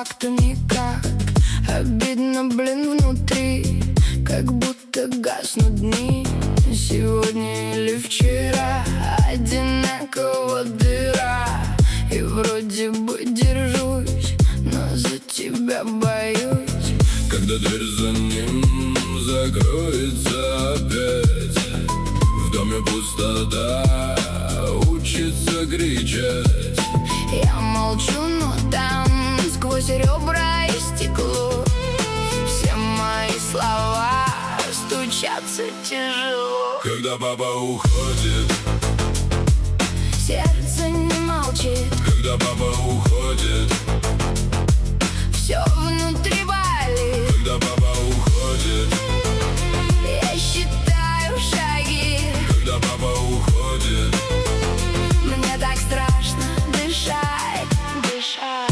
как-то никак. Обидно, блин, внутри, как будто гаснут дни. Сегодня или вчера одинаково дыра. И вроде бы держусь, но за тебя боюсь. Когда дверь за ним закроется опять, в доме пустота учится кричать. Я молчу, но там сквозь ребра и стекло все мои слова стучатся тяжело. Когда папа уходит, сердце не молчит. когда папа уходит, все внутри болит. когда папа уходит, Я считаю шаги. когда папа уходит, Мне так страшно дышать, дышать.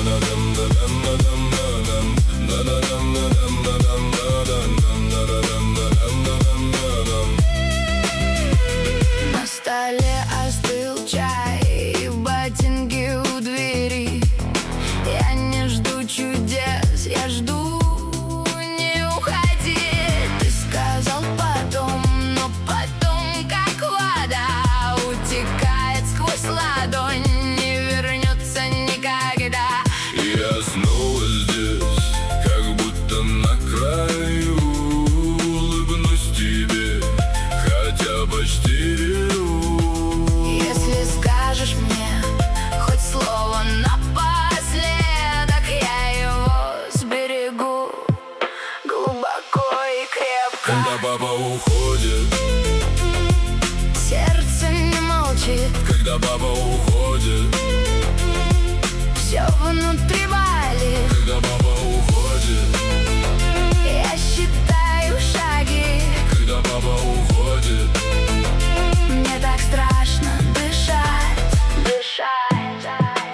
На столе остыл чай и ботинки у двери. Я не жду чудес, я жду, не уходи. Ты сказал потом, но потом как вода утекает сквозь ладонь, не вернется никогда. и я снова здесь, как будто на краю. Улыбнусь тебе, хотя почти реву. Если скажешь мне хоть слово напоследок, я его сберегу глубоко и крепко. Когда папа уходит, Сердце не молчит, когда папа уходит, все внутри болит. когда папа уходит, Я считаю шаги. когда папа уходит, Мне так страшно дышать, дышать.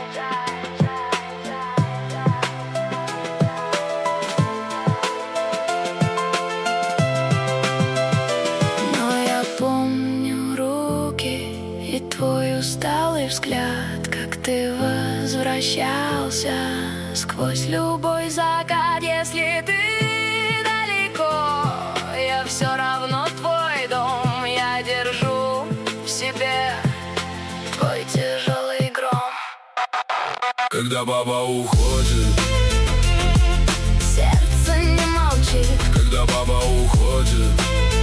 Но я помню руки и твой усталый взгляд, как ты возвращался сквозь любой закат. Если ты далеко, я все равно твой дом. Я держу в себе твой тяжелый гром. когда папа уходит, Сердце не молчит, когда папа уходит,